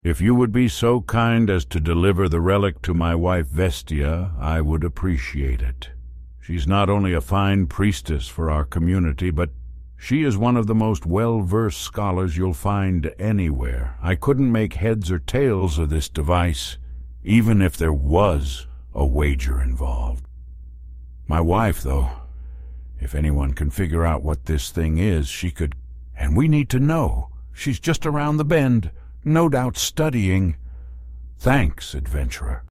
If you would be so kind as to deliver the relic to my wife Vestia, I would appreciate it. She's not only a fine priestess for our community, but she is one of the most well-versed scholars you'll find anywhere. I couldn't make heads or tails of this device, even if there was a wager involved. My wife, though, if anyone can figure out what this thing is, she could, and we need to know. She's just around the bend, no doubt studying. Thanks, adventurer.